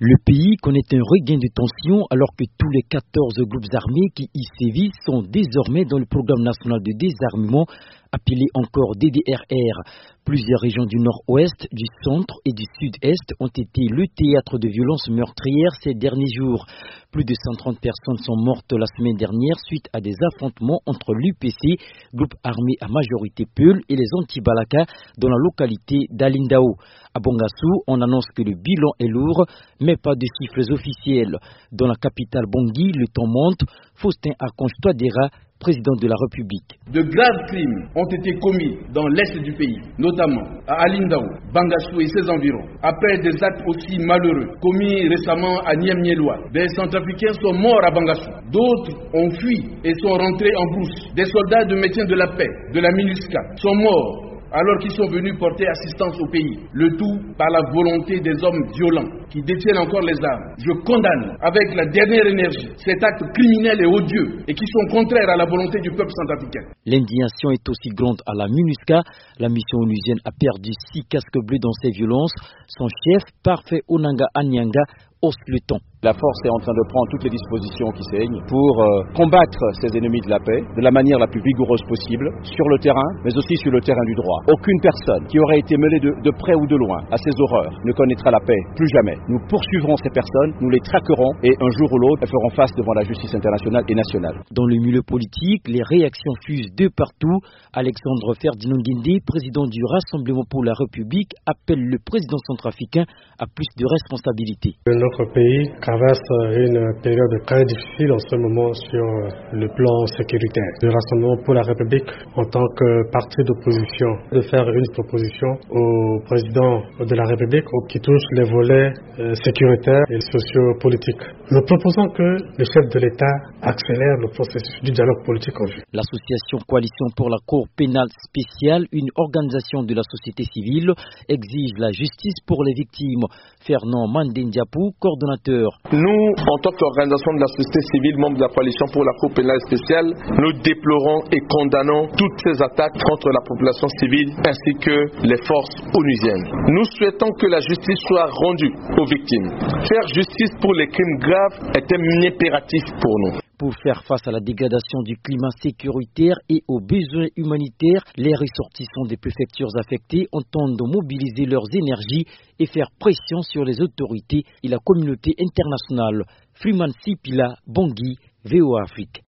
Le pays connaît un regain de tension alors que tous les 14 groupes armés qui y sévissent sont désormais dans le programme national de désarmement, appelé encore DDRR. Plusieurs régions du nord-ouest, du centre et du sud-est ont été le théâtre de violences meurtrières ces derniers jours. Plus de 130 personnes sont mortes la semaine dernière suite à des affrontements entre l'UPC, groupe armé à majorité Peul, et les anti-Balaka dans la localité d'Alindao. À Bangassou, on annonce que le bilan est lourd, mais pas de chiffres officiels. Dans la capitale Bangui, le temps monte. Faustin Archange Touadéra, président de la République. De graves crimes ont été commis dans l'est du pays, notamment à Alindao, Bangassou et ses environs. Après des actes aussi malheureux commis récemment à Niamnieloa, des Centrafricains sont morts à Bangassou. D'autres ont fui et sont rentrés en brousse. Des soldats de maintien de la paix de la MINUSCA sont morts alors qu'ils sont venus porter assistance au pays. Le tout par la volonté des hommes violents qui détiennent encore les armes. Je condamne avec la dernière énergie cet acte criminel et odieux et qui sont contraires à la volonté du peuple centrafricain. L'indignation est aussi grande à la MINUSCA. La mission onusienne a perdu 6 casques bleus dans ces violences. Son chef, Parfait Onanga Anyanga, hausse le ton. La force est en train de prendre toutes les dispositions qui saignent pour combattre ces ennemis de la paix de la manière la plus vigoureuse possible, sur le terrain, mais aussi sur le terrain du droit. Aucune personne qui aurait été mêlée de près ou de loin à ces horreurs ne connaîtra la paix, plus jamais. Nous poursuivrons ces personnes, nous les traquerons et un jour ou l'autre, elles feront face devant la justice internationale et nationale. Dans le milieu politique, les réactions fusent de partout. Alexandre Ferdinand Guindé, président du Rassemblement pour la République, appelle le président centrafricain à plus de responsabilités. Notre pays traverse une période très difficile en ce moment sur le plan sécuritaire. Le Rassemblement pour la République, en tant que parti d'opposition, de faire une proposition au président de la République qui touche les volets sécuritaires et sociopolitiques. Nous proposons que le chef de l'État accélère le processus du dialogue politique en vue. L'association Coalition pour la Cour pénale spéciale, une organisation de la société civile, exige la justice pour les victimes. Fernand Mandindiapou, coordonnateur. Nous, en tant qu'organisation de la société civile, membre de la coalition pour la Cour pénale spéciale, nous déplorons et condamnons toutes ces attaques contre la population civile ainsi que les forces onusiennes. Nous souhaitons que la justice soit rendue aux victimes. Faire justice pour les crimes graves est un impératif pour nous. Pour faire face à la dégradation du climat sécuritaire et aux besoins humanitaires, les ressortissants des préfectures affectées entendent mobiliser leurs énergies et faire pression sur les autorités et la communauté internationale. Freeman Sipila, Bangui, VOA Afrique.